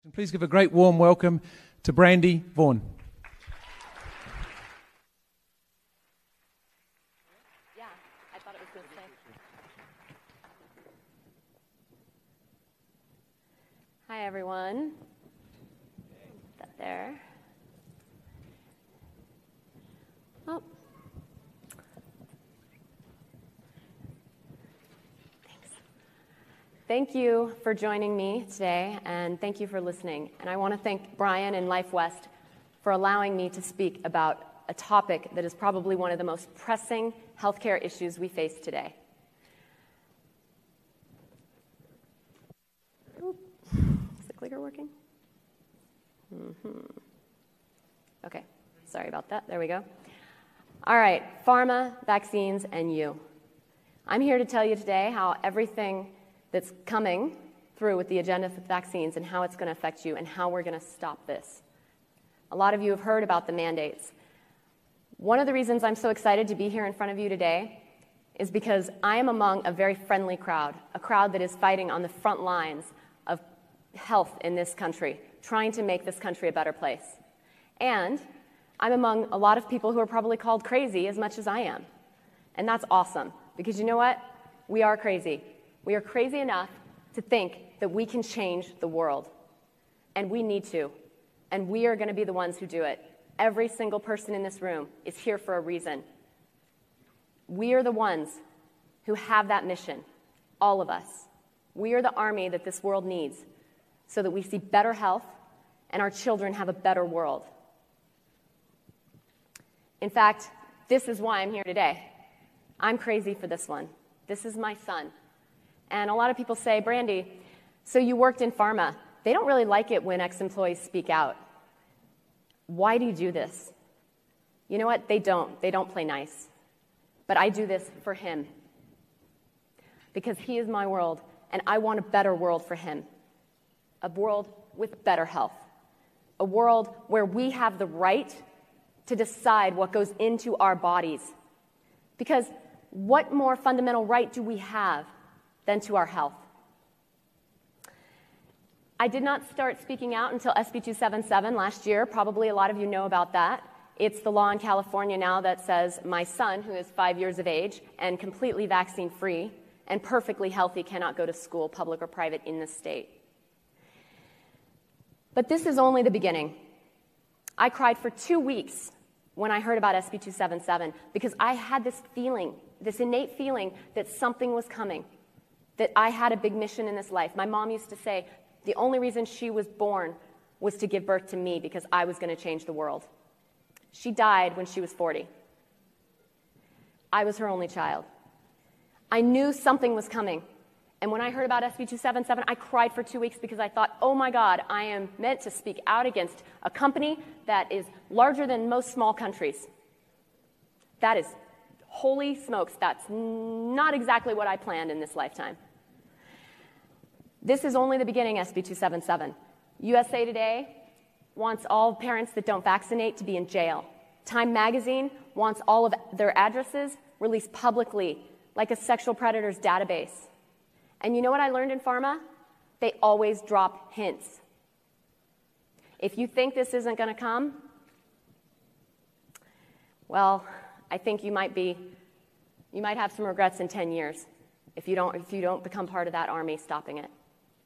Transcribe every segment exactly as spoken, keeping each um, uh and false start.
Please give a great warm welcome to Brandy Vaughan. Yeah, I thought it was going to say. Hi, everyone. Put that there. Oh. Thank you for joining me today, and thank you for listening. And I want to thank Brian and LifeWest for allowing me to speak about a topic that is probably one of the most pressing healthcare issues we face today. Oop. Is the clicker working? Mm-hmm. Okay, sorry about that. There we go. All right, pharma, vaccines, and you. I'm here to tell you today how everything that's coming through with the agenda for vaccines and how it's going to affect you and how we're going to stop this. A lot of you have heard about the mandates. One of the reasons I'm so excited to be here in front of you today is because I am among a very friendly crowd, a crowd that is fighting on the front lines of health in this country, trying to make this country a better place. And I'm among a lot of people who are probably called crazy as much as I am. And that's awesome, because you know what? We are crazy. We are crazy enough to think that we can change the world, and we need to, and we are going to be the ones who do it. Every single person in this room is here for a reason. We are the ones who have that mission, all of us. We are the army that this world needs so that we see better health and our children have a better world. In fact, this is why I'm here today. I'm crazy for this one. This is my son. And a lot of people say, Brandy, so you worked in pharma. They don't really like it when ex-employees speak out. Why do you do this? You know what? They don't. They don't play nice. But I do this for him. Because he is my world, and I want a better world for him. A world with better health. A world where we have the right to decide what goes into our bodies. Because what more fundamental right do we have than to our health? I did not start speaking out until S B two seventy-seven last year. Probably a lot of you know about that. It's the law in California now that says my son, who is five years of age and completely vaccine-free and perfectly healthy, cannot go to school, public or private, in this state. But this is only the beginning. I cried for two weeks when I heard about S B two seventy-seven because I had this feeling, this innate feeling that something was coming, that I had a big mission in this life. My mom used to say the only reason she was born was to give birth to me because I was going to change the world. She died when she was forty. I was her only child. I knew something was coming. And when I heard about S B two seventy-seven, I cried for two weeks because I thought, oh my God, I am meant to speak out against a company that is larger than most small countries. That is, holy smokes, that's not exactly what I planned in this lifetime. This is only the beginning, S B two seventy-seven. U S A Today wants all parents that don't vaccinate to be in jail. Time Magazine wants all of their addresses released publicly, like a sexual predator's database. And you know what I learned in pharma? They always drop hints. If you think this isn't going to come, well, I think you might be, you might have some regrets in ten years if you don't, if you don't become part of that army stopping it.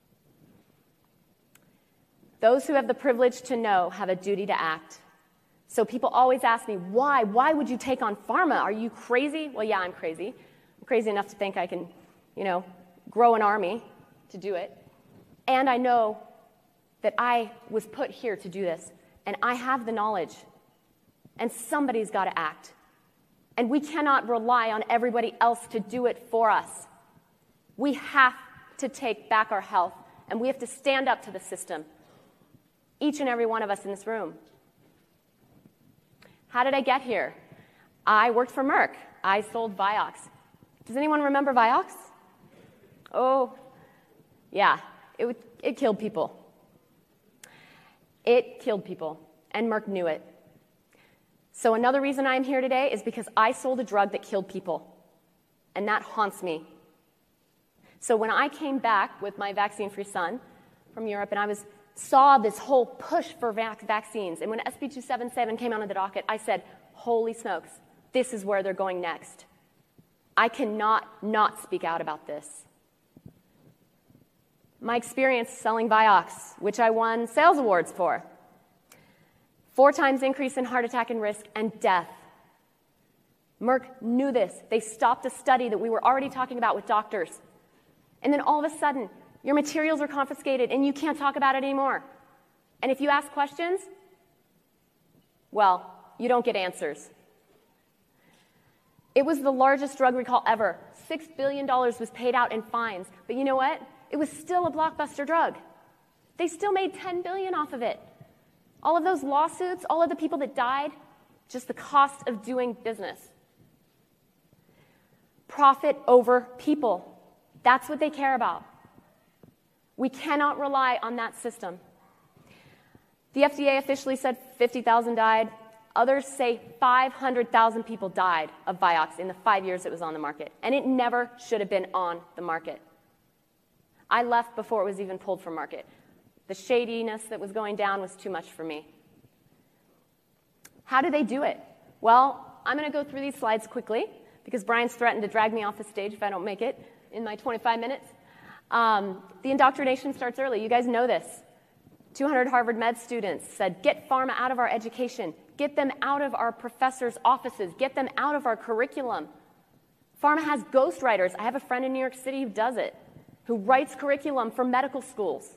Those who have the privilege to know have a duty to act. So people always ask me, why? Why would you take on pharma? Are you crazy? Well, yeah, I'm crazy. I'm crazy enough to think I can, you know, grow an army to do it. And I know that I was put here to do this, and I have the knowledge, and somebody's got to act. And we cannot rely on everybody else to do it for us. We have to take back our health, and we have to stand up to the system. Each and every one of us in this room. How did I get here? I worked for Merck. I sold Vioxx. Does anyone remember Vioxx? Oh, yeah, it, would, it killed people. It killed people, and Merck knew it. So another reason I'm here today is because I sold a drug that killed people, and that haunts me. So when I came back with my vaccine-free son from Europe, and I was saw this whole push for vac- vaccines, and when S B two seventy-seven came out on the docket, I said, holy smokes, this is where they're going next. I cannot not speak out about this. My experience selling Vioxx, which I won sales awards for. Four times increase in heart attack and risk and death. Merck knew this. They stopped a study that we were already talking about with doctors. And then all of a sudden, your materials are confiscated and you can't talk about it anymore. And if you ask questions, well, you don't get answers. It was the largest drug recall ever. Six billion dollars was paid out in fines. But you know what? It was still a blockbuster drug. They still made ten billion dollars off of it. All of those lawsuits, all of the people that died, just the cost of doing business. Profit over people. That's what they care about. We cannot rely on that system. The F D A officially said fifty thousand died. Others say five hundred thousand people died of Vioxx in the five years it was on the market. And it never should have been on the market. I left before it was even pulled from market. The shadiness that was going down was too much for me. How do they do it? Well, I'm going to go through these slides quickly because Brian's threatened to drag me off the stage if I don't make it in my twenty-five minutes. Um, the indoctrination starts early. You guys know this. two hundred Harvard med students said, get pharma out of our education. Get them out of our professors' offices. Get them out of our curriculum. Pharma has ghostwriters. I have a friend in New York City who does it, who writes curriculum for medical schools.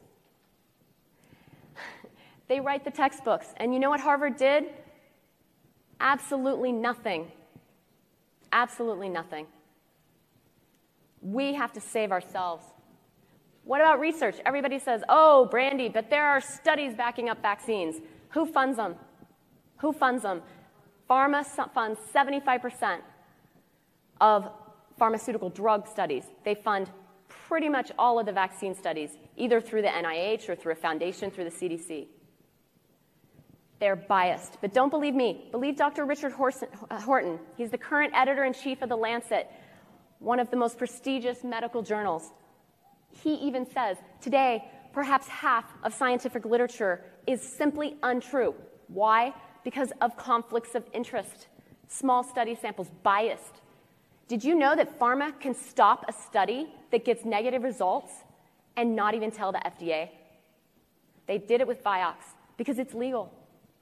They write the textbooks. And you know what Harvard did? Absolutely nothing. Absolutely nothing. We have to save ourselves. What about research? Everybody says, oh, Brandy, but there are studies backing up vaccines. Who funds them? Who funds them? Pharma funds seventy-five percent of pharmaceutical drug studies. They fund pretty much all of the vaccine studies, either through the N I H or through a foundation, through the C D C. They're biased. But don't believe me. Believe Doctor Richard Horton. He's the current editor-in-chief of The Lancet, one of the most prestigious medical journals. He even says, today, perhaps half of scientific literature is simply untrue. Why? Because of conflicts of interest. Small study samples, biased. Did you know that pharma can stop a study that gets negative results and not even tell the F D A? They did it with Vioxx because it's legal.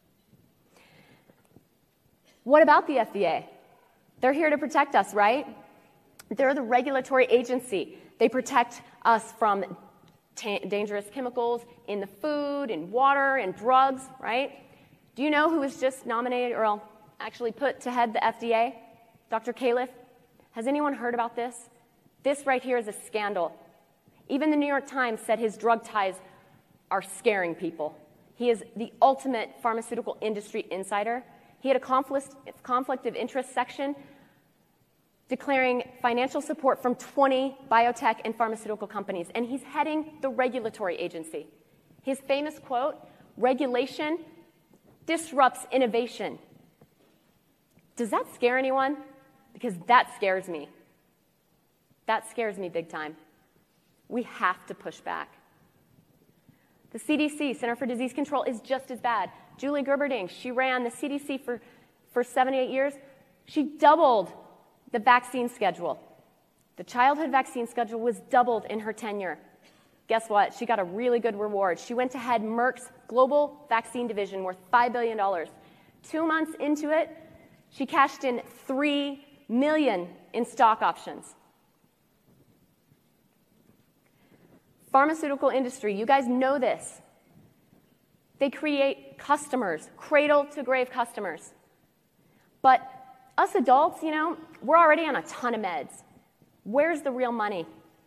What about the F D A? They're here to protect us, right? They're the regulatory agency. They protect us from ta- dangerous chemicals in the food, in water, in drugs, right? Do you know who was just nominated, or actually put to head the F D A? Doctor Califf. Has anyone heard about this? This right here is a scandal. Even the New York Times said his drug ties are scaring people. He is the ultimate pharmaceutical industry insider. He had a conflict, conflict of interest section declaring financial support from twenty biotech and pharmaceutical companies, and he's heading the regulatory agency. His famous quote, regulation disrupts innovation. Does that scare anyone? Because that scares me. That scares me big time. We have to push back. The C D C, Center for Disease Control, is just as bad. Julie Gerberding, she ran the C D C for, for seven, eight years. She doubled the vaccine schedule. The childhood vaccine schedule was doubled in her tenure. Guess what? She got a really good reward. She went to head Merck's global vaccine division worth five billion dollars. Two months into it, she cashed in three million dollars in stock options. Pharmaceutical industry, you guys know this. They create customers, cradle-to-grave customers. But us adults, you know, we're already on a ton of meds. Where's the real money?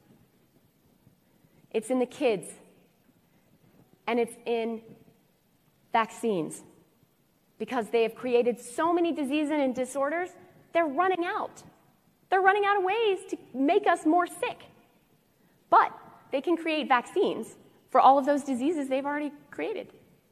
It's in the kids, and it's in vaccines. Because they have created so many diseases and disorders, they're running out. They're running out of ways to make us more sick. But they can create vaccines for all of those diseases they've already created.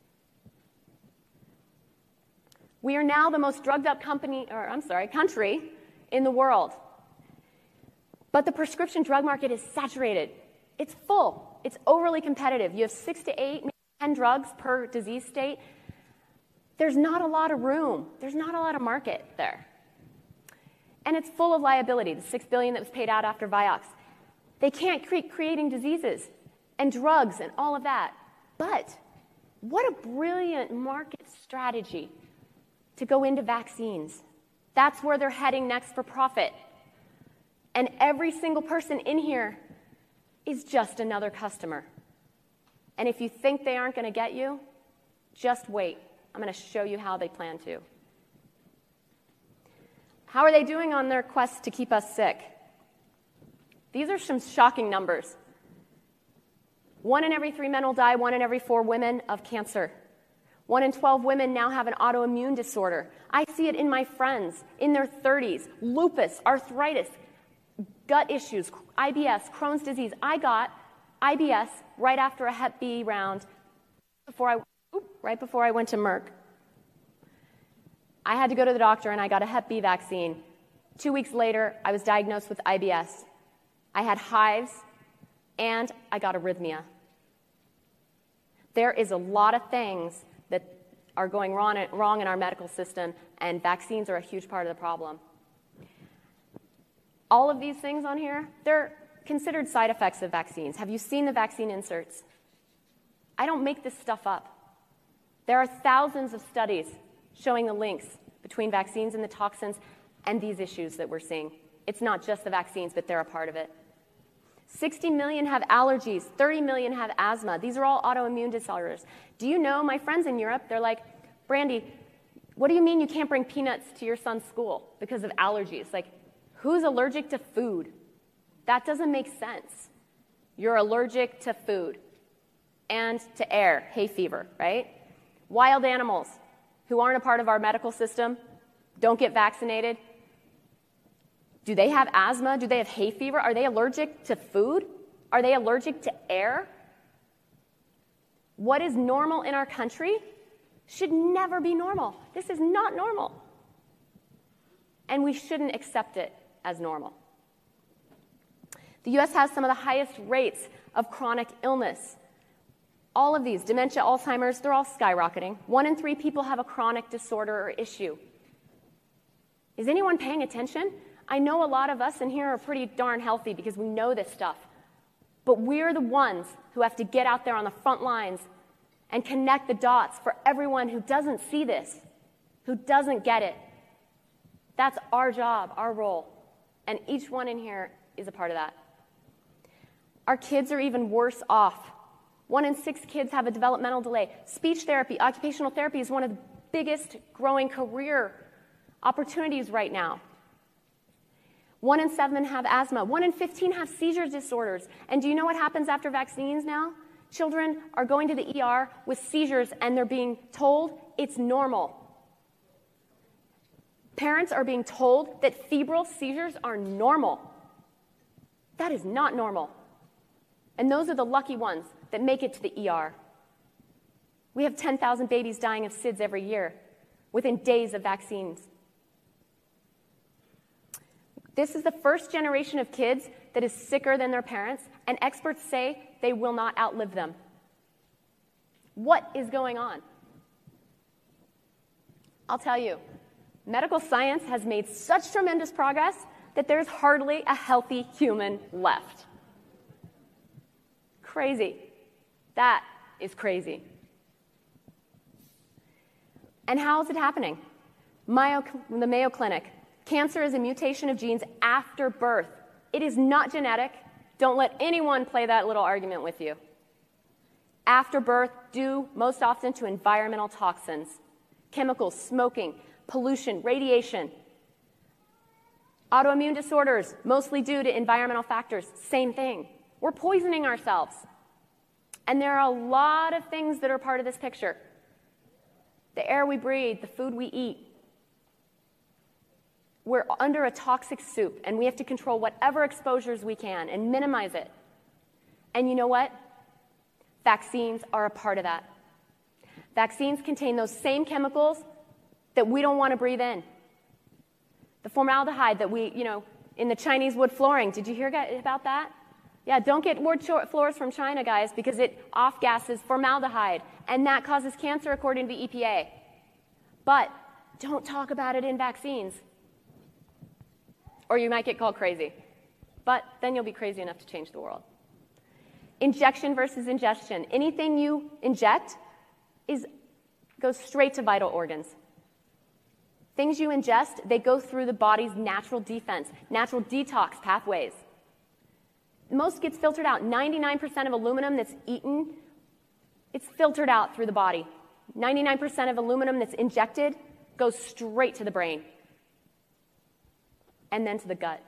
We are now the most drugged up company, or I'm sorry, country in the world. But the prescription drug market is saturated. It's full. It's overly competitive. You have six to eight, maybe ten drugs per disease state, there's not a lot of room. There's not a lot of market there. And it's full of liability, the six billion dollars that was paid out after Vioxx. They can't keep creating diseases and drugs and all of that. But what a brilliant market strategy to go into vaccines. That's where they're heading next for profit. And every single person in here is just another customer. And if you think they aren't going to get you, just wait. I'm going to show you how they plan to. How are they doing on their quest to keep us sick? These are some shocking numbers. One in every three men will die, one in every four women of cancer. One in twelve women now have an autoimmune disorder. I see it in my friends in their thirties. Lupus, arthritis, gut issues, I B S, Crohn's disease. I got I B S right after a Hep B round, before I, oop, right before I went to Merck. I had to go to the doctor and I got a Hep B vaccine. Two weeks later, I was diagnosed with I B S. I had hives and I got arrhythmia. There is a lot of things that are going wrong, wrong in our medical system, and vaccines are a huge part of the problem. All of these things on here, they're considered side effects of vaccines. Have you seen the vaccine inserts? I don't make this stuff up. There are thousands of studies showing the links between vaccines and the toxins and these issues that we're seeing. It's not just the vaccines, but they're a part of it. sixty million have allergies, thirty million have asthma. These are all autoimmune disorders. Do you know, my friends in Europe, they're like, Brandy, what do you mean you can't bring peanuts to your son's school because of allergies? Like, who's allergic to food? That doesn't make sense. You're allergic to food and to air, hay fever, right? Wild animals who aren't a part of our medical system, don't get vaccinated. Do they have asthma? Do they have hay fever? Are they allergic to food? Are they allergic to air? What is normal in our country should never be normal. This is not normal. And we shouldn't accept it as normal. The U S has some of the highest rates of chronic illness. All of these, dementia, Alzheimer's, they're all skyrocketing. One in three people have a chronic disorder or issue. Is anyone paying attention? I know a lot of us in here are pretty darn healthy because we know this stuff. But we're the ones who have to get out there on the front lines and connect the dots for everyone who doesn't see this, who doesn't get it. That's our job, our role. And each one in here is a part of that. Our kids are even worse off. One in six kids have a developmental delay. Speech therapy, occupational therapy is one of the biggest growing career opportunities right now. One in seven have asthma. One in fifteen have seizure disorders. And do you know what happens after vaccines now? Children are going to the E R with seizures and they're being told it's normal. Parents are being told that febrile seizures are normal. That is not normal. And those are the lucky ones that make it to the E R. We have ten thousand babies dying of S I D S every year within days of vaccines. This is the first generation of kids that is sicker than their parents, and experts say they will not outlive them. What is going on? I'll tell you, medical science has made such tremendous progress that there's hardly a healthy human left. Crazy. That is crazy. And how is it happening? Mayo, the Mayo Clinic. Cancer is a mutation of genes after birth. It is not genetic. Don't let anyone play that little argument with you. After birth, due most often to environmental toxins, chemicals, smoking, pollution, radiation. Autoimmune disorders, mostly due to environmental factors, same thing. We're poisoning ourselves. And there are a lot of things that are part of this picture. The air we breathe, the food we eat. We're under a toxic soup, and we have to control whatever exposures we can and minimize it. And you know what? Vaccines are a part of that. Vaccines contain those same chemicals that we don't want to breathe in. The formaldehyde that we, you know, in the Chinese wood flooring, did you hear about that? Yeah, don't get wood floors from China, guys, because it off-gases formaldehyde, and that causes cancer according to the E P A. But don't talk about it in vaccines, or you might get called crazy. But then you'll be crazy enough to change the world. Injection versus ingestion. Anything you inject is, goes straight to vital organs. Things you ingest, they go through the body's natural defense, natural detox pathways. Most gets filtered out. ninety-nine percent of aluminum that's eaten, it's filtered out through the body. ninety-nine percent of aluminum that's injected goes straight to the brain and then to the gut.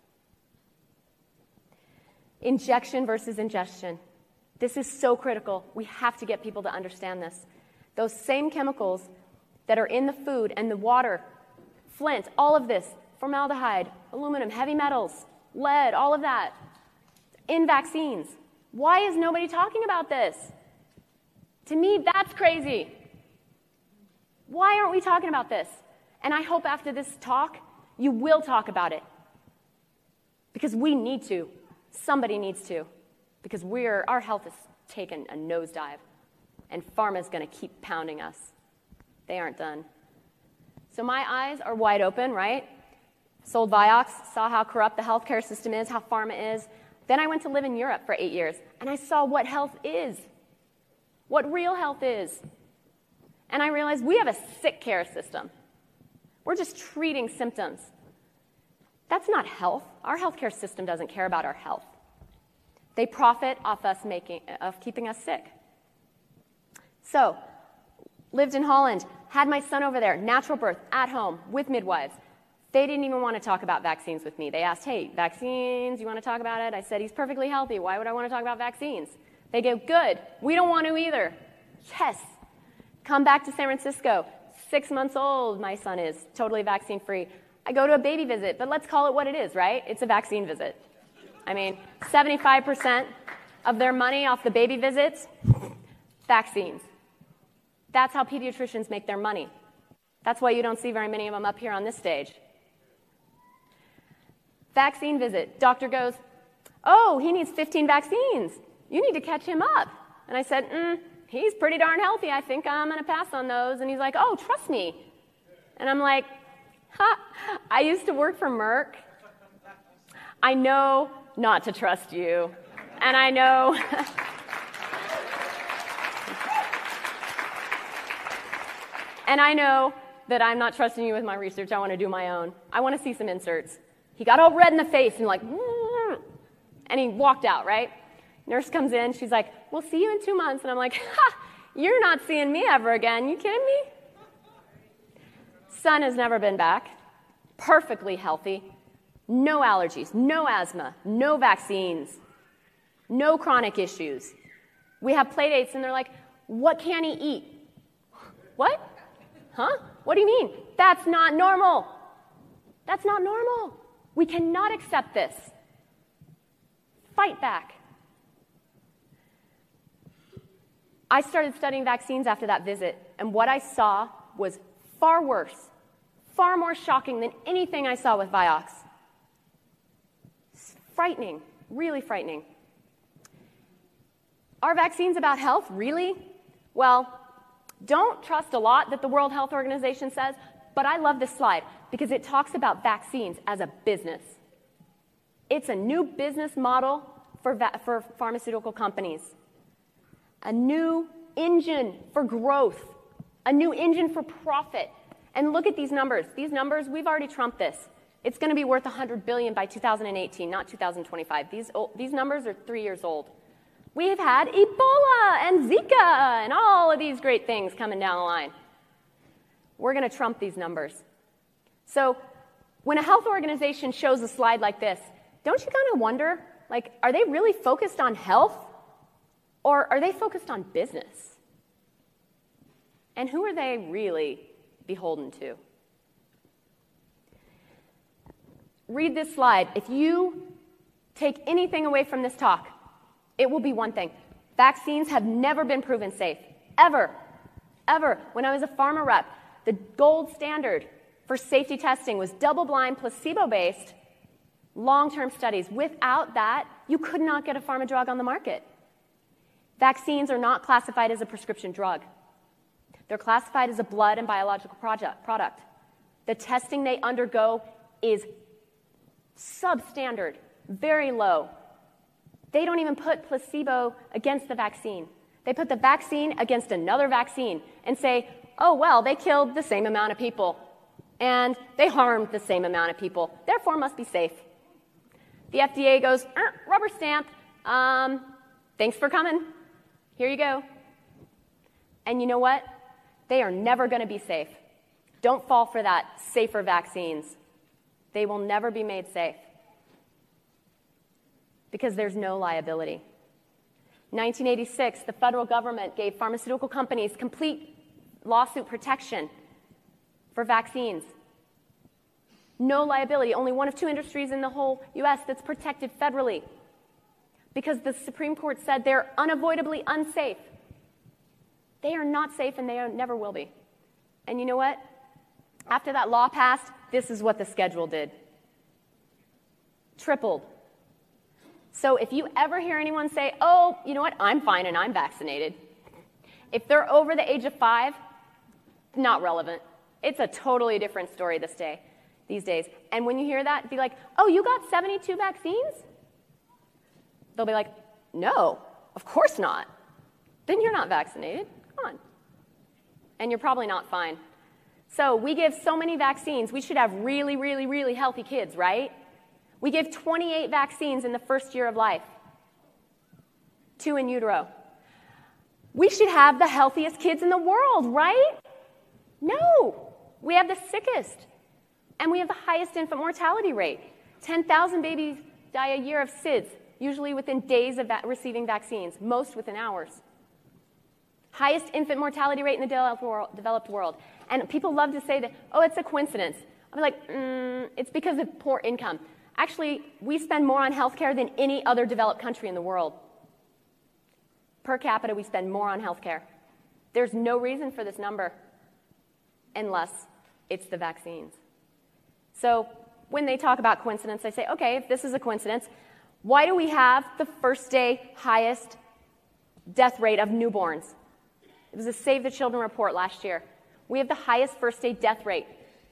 Injection versus ingestion. This is so critical. We have to get people to understand this. Those same chemicals that are in the food and the water, flint, all of this, formaldehyde, aluminum, heavy metals, lead, all of that, in vaccines. Why is nobody talking about this? To me, that's crazy. Why aren't we talking about this? And I hope after this talk, you will talk about it. Because we need to. Somebody needs to. Because we're, our health has taken a nosedive. And pharma's going to keep pounding us. They aren't done. So my eyes are wide open, right? Sold Vioxx, saw how corrupt the healthcare system is, how pharma is. Then I went to live in Europe for eight years, and I saw what health is, what real health is. And I realized we have a sick care system. We're just treating symptoms. That's not health. Our healthcare system doesn't care about our health. They profit off us making, of keeping us sick. So, lived in Holland, had my son over there, natural birth, at home, with midwives. They didn't even want to talk about vaccines with me. They asked, hey, vaccines, you want to talk about it? I said, he's perfectly healthy. Why would I want to talk about vaccines? They go, good. We don't want to either. Yes. Come back to San Francisco. Six months old, my son is, totally vaccine-free. I go to a baby visit, but let's call it what it is, right? It's a vaccine visit. I mean, seventy-five percent of their money off the baby visits, vaccines. That's how pediatricians make their money. That's why you don't see very many of them up here on this stage. Vaccine visit. Doctor goes, oh, he needs fifteen vaccines. You need to catch him up. And I said, mm, he's pretty darn healthy. I think I'm going to pass on those. And he's like, oh, trust me. And I'm like, ha, I used to work for Merck. I know not to trust you. And I know... and I know that I'm not trusting you with my research. I want to do my own. I want to see some inserts. He got all red in the face and like, and he walked out, right? Nurse comes in. She's like, we'll see you in two months. And I'm like, ha, you're not seeing me ever again. You kidding me? Son has never been back. Perfectly healthy. No allergies, no asthma, no vaccines, no chronic issues. We have play dates and they're like, what can he eat? What? Huh? What do you mean? That's not normal. That's not normal. We cannot accept this. Fight back. I started studying vaccines after that visit, and what I saw was far worse, far more shocking than anything I saw with Vioxx. It's frightening, really frightening. Are vaccines about health? Really? Well, don't trust a lot that the World Health Organization says, but I love this slide because it talks about vaccines as a business. It's a new business model for, va- for pharmaceutical companies, a new engine for growth, a new engine for profit. And look at these numbers. These numbers, we've already trumped this. It's going to be worth one hundred billion dollars by two thousand eighteen, not two thousand twenty-five. These, these numbers are three years old. We have had Ebola and Zika and all of these great things coming down the line. We're going to trump these numbers. So when a health organization shows a slide like this, don't you kind of wonder, like, are they really focused on health? Or are they focused on business? And who are they really beholden to? Read this slide. If you take anything away from this talk, it will be one thing. Vaccines have never been proven safe, ever, ever. When I was a pharma rep, the gold standard for safety testing was double-blind, placebo-based, long-term studies. Without that, you could not get a pharma drug on the market. Vaccines are not classified as a prescription drug. They're classified as a blood and biological project, product. The testing they undergo is substandard, very low. They don't even put placebo against the vaccine. They put the vaccine against another vaccine and say, oh, well, they killed the same amount of people, and they harmed the same amount of people, therefore must be safe. The F D A goes, er, rubber stamp, um, thanks for coming. Here you go. And you know what? They are never going to be safe. Don't fall for that safer vaccines. They will never be made safe because there's no liability. nineteen eighty-six, the federal government gave pharmaceutical companies complete lawsuit protection for vaccines. No liability, only one of two industries in the whole U S that's protected federally because the Supreme Court said they're unavoidably unsafe. They are not safe and they are, never will be. And you know what? After that law passed, this is what the schedule did. Tripled. So if you ever hear anyone say, oh, you know what, I'm fine and I'm vaccinated, if they're over the age of five, not relevant. It's a totally different story this day, these days. And when you hear that, be like, oh, you got seventy-two vaccines? They'll be like, no, of course not. Then you're not vaccinated. Come on. And you're probably not fine. So we give so many vaccines. We should have really, really, really healthy kids, right? We give twenty-eight vaccines in the first year of life, two in utero. We should have the healthiest kids in the world, right? No, we have the sickest, and we have the highest infant mortality rate. ten thousand babies die a year of S I D S, usually within days of va- receiving vaccines, most within hours. Highest infant mortality rate in the developed world. Developed world. And people love to say that, oh, it's a coincidence. I'm like, mm, it's because of poor income. Actually, we spend more on healthcare than any other developed country in the world. Per capita, we spend more on healthcare. There's no reason for this number unless it's the vaccines. So when they talk about coincidence, I say, okay, if this is a coincidence, why do we have the first day highest death rate of newborns? It was a Save the Children report last year. We have the highest first day death rate.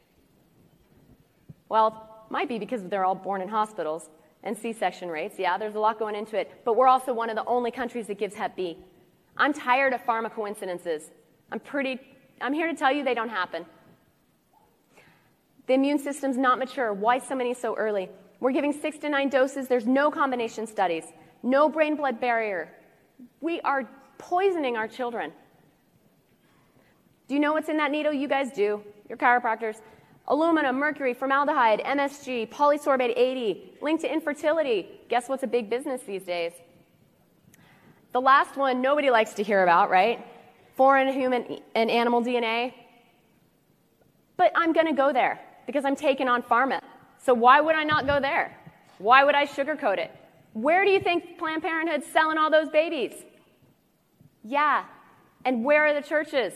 Well, it might be because they're all born in hospitals and C-section rates. Yeah, there's a lot going into it. But we're also one of the only countries that gives Hep B. I'm tired of pharma coincidences. I'm pretty, I'm here to tell you they don't happen. The immune system's not mature. Why so many so early? We're giving six to nine doses. There's no combination studies. No brain-blood barrier. We are poisoning our children. Do you know what's in that needle? You guys do. You're chiropractors. Aluminum, mercury, formaldehyde, M S G, polysorbate eighty, linked to infertility. Guess what's a big business these days? The last one nobody likes to hear about, right? Foreign human and animal D N A. But I'm going to go there because I'm taking on pharma. So why would I not go there? Why would I sugarcoat it? Where do you think Planned Parenthood's selling all those babies? Yeah. And where are the churches?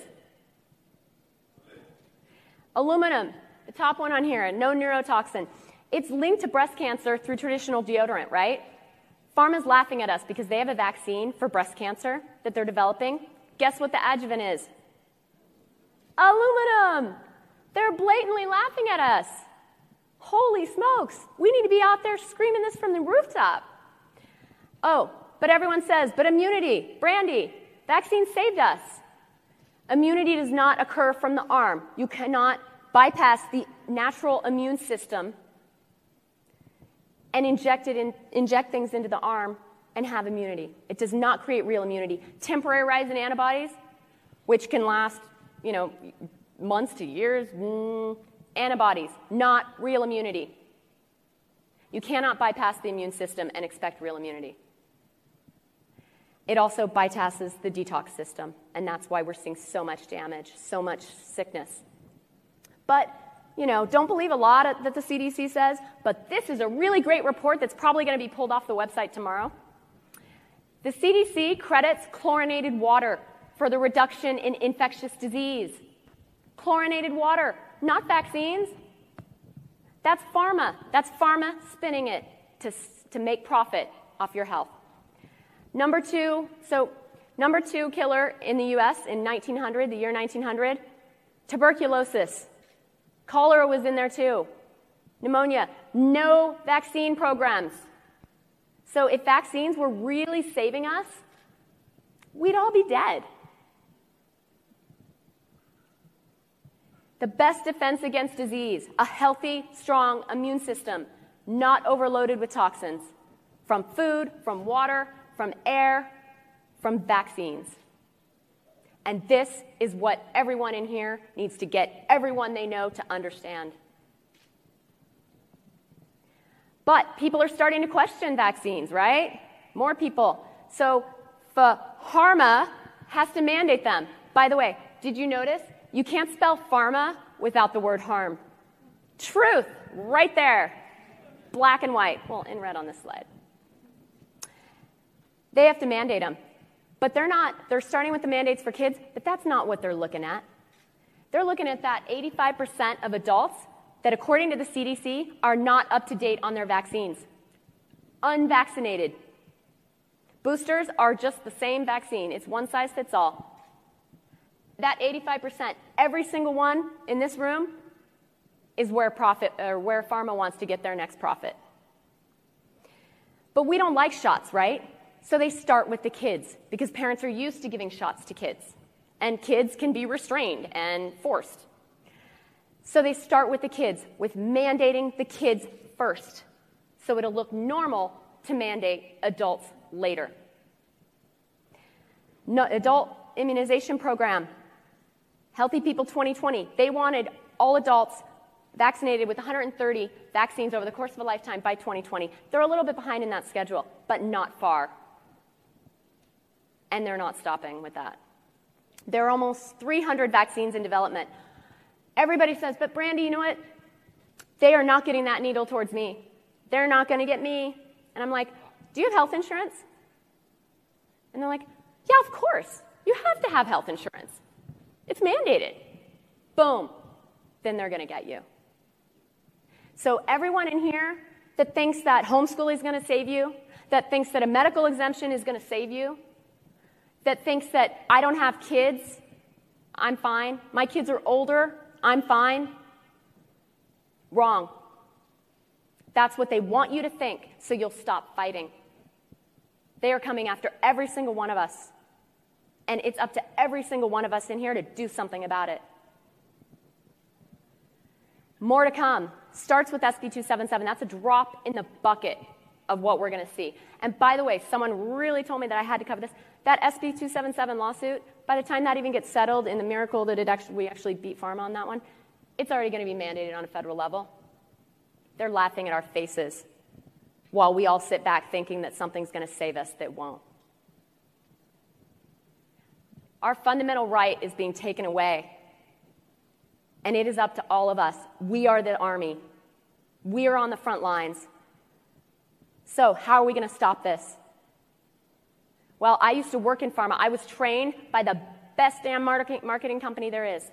Aluminum, the top one on here, no neurotoxin. It's linked to breast cancer through traditional deodorant, right? Pharma's laughing at us because they have a vaccine for breast cancer that they're developing. Guess what the adjuvant is? Aluminum! They're blatantly laughing at us. Holy smokes, we need to be out there screaming this from the rooftop. Oh, but everyone says, but immunity, Brandy, vaccine saved us. Immunity does not occur from the arm. You cannot bypass the natural immune system and inject, it in, inject things into the arm and have immunity. It does not create real immunity. Temporary rise in antibodies, which can last, you know, months to years, mm, antibodies, not real immunity. You cannot bypass the immune system and expect real immunity. It also bypasses the detox system, and that's why we're seeing so much damage, so much sickness. But, you know, don't believe a lot of, that the C D C says, but this is a really great report that's probably going to be pulled off the website tomorrow. The C D C credits chlorinated water for the reduction in infectious disease. Chlorinated water, not vaccines. That's pharma. That's pharma spinning it to, to make profit. off your health. Number two, so number two killer in the U S in nineteen hundred, the year nineteen hundred, tuberculosis. Cholera was in there too. Pneumonia. No vaccine programs. So if vaccines were really saving us, we'd all be dead. The best defense against disease, a healthy, strong immune system, not overloaded with toxins, from food, from water, from air, from vaccines. And this is what everyone in here needs to get everyone they know to understand. But people are starting to question vaccines, right? More people. So pharma has to mandate them. By the way, did you notice? You can't spell pharma without the word harm. Truth, right there. Black and white. Well, in red on this slide. They have to mandate them. But they're not, they're starting with the mandates for kids, but that's not what they're looking at. They're looking at that eighty-five percent of adults that, according to the C D C, are not up to date on their vaccines. Unvaccinated. Boosters are just the same vaccine. It's one size fits all. That eighty-five percent, every single one in this room is where profit or where pharma wants to get their next profit. But we don't like shots, right? So they start with the kids because parents are used to giving shots to kids, and kids can be restrained and forced. So they start with the kids, with mandating the kids first, so it'll look normal to mandate adults later. No, adult immunization program, Healthy People twenty twenty, they wanted all adults vaccinated with one hundred thirty vaccines over the course of a lifetime by twenty twenty. They're a little bit behind in that schedule, but not far. And they're not stopping with that. There are almost three hundred vaccines in development. Everybody says, but Brandy, you know what? They are not getting that needle towards me. They're not going to get me. And I'm like, do you have health insurance? And they're like, yeah, of course. You have to have health insurance. It's mandated. Boom. Then they're going to get you. So everyone in here that thinks that homeschooling is going to save you, that thinks that a medical exemption is going to save you, that thinks that I don't have kids, I'm fine. My kids are older, I'm fine. Wrong. That's what they want you to think, so you'll stop fighting. They are coming after every single one of us. And it's up to every single one of us in here to do something about it. More to come. Starts with S B two seventy-seven. That's a drop in the bucket of what we're going to see. And by the way, someone really told me that I had to cover this. That S B two seventy-seven lawsuit, by the time that even gets settled, in the miracle that it actually, we actually beat pharma on that one, it's already going to be mandated on a federal level. They're laughing at our faces while we all sit back thinking that something's going to save us that won't. Our fundamental right is being taken away. And it is up to all of us. We are the army. We are on the front lines. So how are we going to stop this? Well, I used to work in pharma. I was trained by the best damn marketing company there is.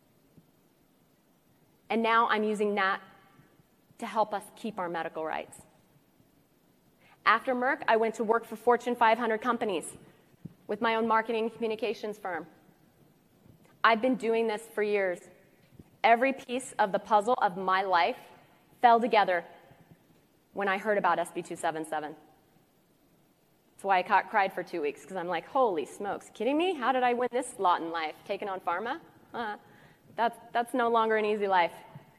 And now I'm using that to help us keep our medical rights. After Merck, I went to work for Fortune five hundred companies with my own marketing and communications firm. I've been doing this for years. Every piece of the puzzle of my life fell together when I heard about S B two seventy-seven. That's why I caught, cried for two weeks, because I'm like, holy smokes, kidding me? How did I win this lot in life? Taking on pharma? Uh, that's, that's no longer an easy life.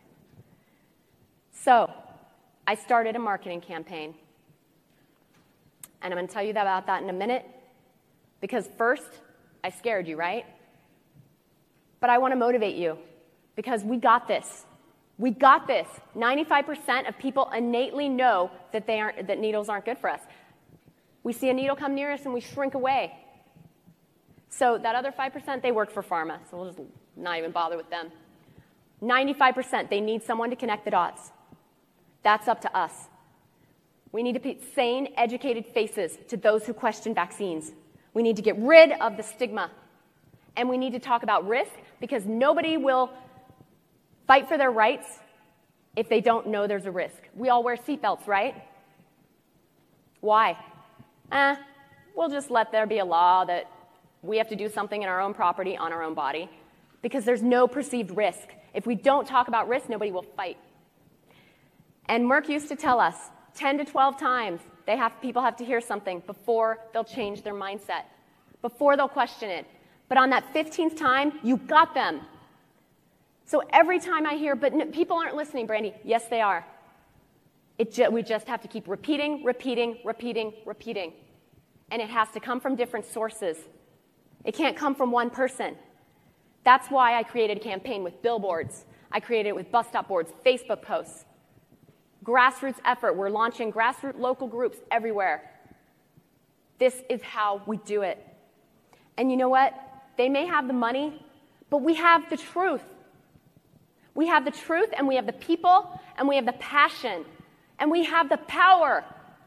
So I started a marketing campaign. And I'm going to tell you about that in a minute, because first, I scared you, right? But I want to motivate you, because we got this. We got this. ninety-five percent of people innately know that, they aren't, that needles aren't good for us. We see a needle come near us and we shrink away. So that other five percent, they work for pharma, so we'll just not even bother with them. ninety-five percent, they need someone to connect the dots. That's up to us. We need to put sane, educated faces to those who question vaccines. We need to get rid of the stigma. And we need to talk about risk, because nobody will fight for their rights if they don't know there's a risk. We all wear seatbelts, right? Why? Eh, we'll just let there be a law that we have to do something in our own property on our own body because there's no perceived risk. If we don't talk about risk, nobody will fight. And Merck used to tell us ten to twelve times they have, people have to hear something before they'll change their mindset, before they'll question it. But on that fifteenth time, you got them. So every time I hear, but no, people aren't listening, Brandy. Yes, they are. It ju- we just have to keep repeating, repeating, repeating, repeating. And it has to come from different sources. It can't come from one person. That's why I created a campaign with billboards. I created it with bus stop boards, Facebook posts. Grassroots effort. We're launching grassroots local groups everywhere. This is how we do it. And you know what? They may have the money, but we have the truth. We have the truth, and we have the people, and we have the passion, and we have the power.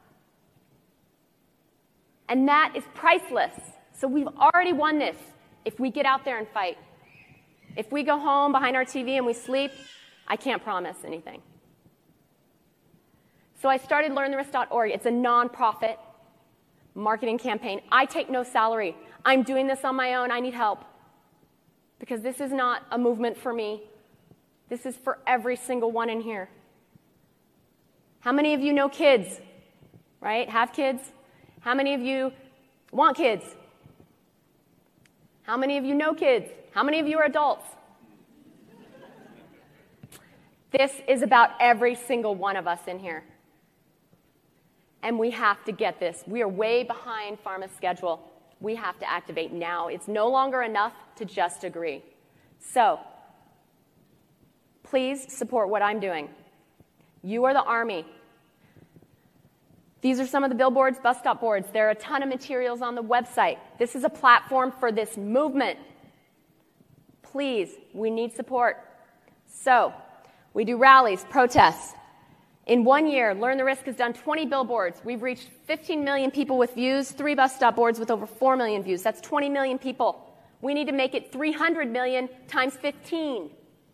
And that is priceless. So we've already won this if we get out there and fight. If we go home behind our T V and we sleep, I can't promise anything. So I started learn the risk dot org. It's a nonprofit marketing campaign. I take no salary. I'm doing this on my own. I need help. Because this is not a movement for me. This is for every single one in here. How many of you know kids? Right? Have kids? How many of you want kids? How many of you know kids? How many of you are adults? This is about every single one of us in here. And we have to get this. We are way behind pharma's schedule. We have to activate now. It's no longer enough to just agree. So, please support what I'm doing. You are the Army. These are some of the billboards, bus stop boards. There are a ton of materials on the website. This is a platform for this movement. Please, we need support. So, we do rallies, protests. In one year, Learn the Risk has done twenty billboards. We've reached fifteen million people with views, three bus stop boards with over four million views. That's twenty million people. We need to make it three hundred million times fifteen.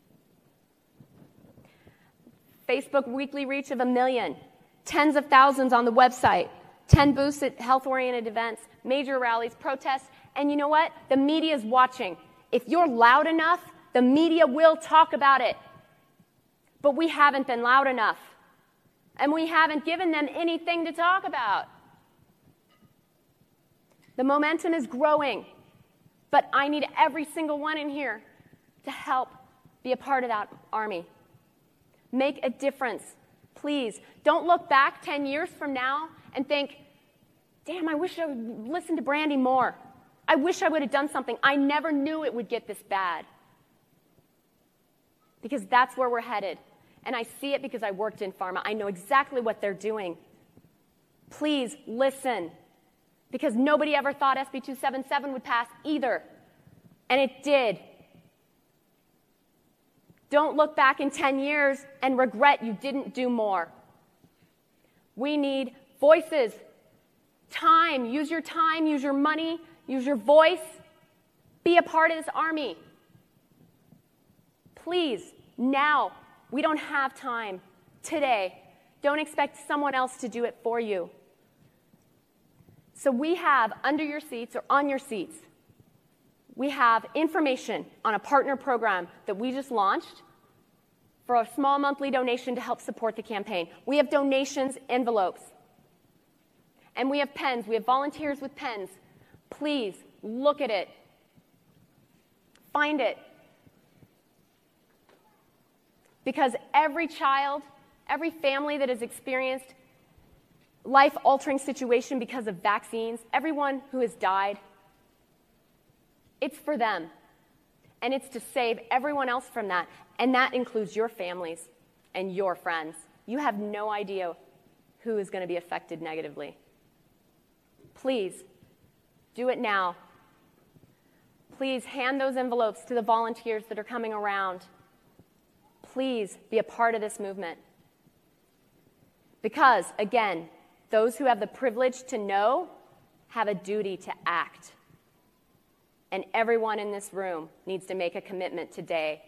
Facebook weekly reach of a million. Tens of thousands on the website. ten booths at health-oriented events, major rallies, protests. And you know what? The media is watching. If you're loud enough, the media will talk about it. But we haven't been loud enough. And we haven't given them anything to talk about. The momentum is growing. But I need every single one in here to help be a part of that army. Make a difference. Please, don't look back ten years from now and think, damn, I wish I would listen to Brandy more. I wish I would have done something. I never knew it would get this bad. Because that's where we're headed. And I see it because I worked in pharma. I know exactly what they're doing. Please listen. Because nobody ever thought S B two seventy-seven would pass either. And it did. Don't look back in ten years and regret you didn't do more. We need voices, time. Use your time, use your money, use your voice. Be a part of this army. Please, now. We don't have time today. Don't expect someone else to do it for you. So we have under your seats or on your seats, we have information on a partner program that we just launched for a small monthly donation to help support the campaign. We have donations envelopes. And we have pens. We have volunteers with pens. Please look at it. Find it. Because every child, every family that has experienced life-altering situation because of vaccines, everyone who has died, it's for them. And it's to save everyone else from that. And that includes your families and your friends. You have no idea who is going to be affected negatively. Please, do it now. Please hand those envelopes to the volunteers that are coming around. Please be a part of this movement. Because, again, those who have the privilege to know have a duty to act. And everyone in this room needs to make a commitment today.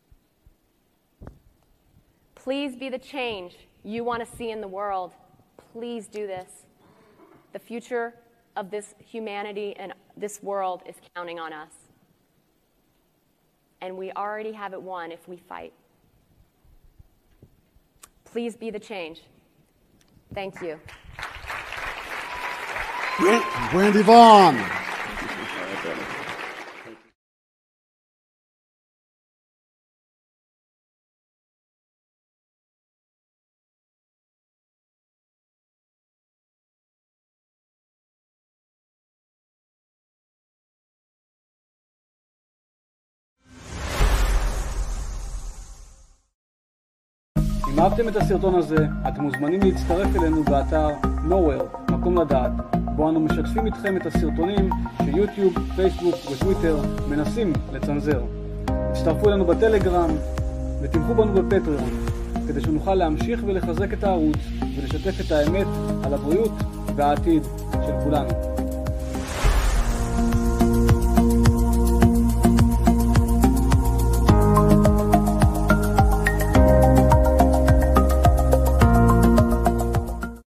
Please be the change you want to see in the world. please do this. The future of this humanity and this world is counting on us. And we already have it won if we fight. Please be the change. Thank you. Brandy Vaughan. אם אהבתם את הסרטון הזה, אתם מוזמנים להצטרף אלינו באתר Nowhere, מקום לדעת, בו אנו משתפים איתכם את הסרטונים שיוטיוב, פייסבוק וטוויטר מנסים לצנזר. הצטרפו אלינו בטלגרם ותמכו בנו בפטריון, כדי שנוכל להמשיך ולחזק את הערוץ ולשתף את האמת על הבריאות והעתיד של כולנו.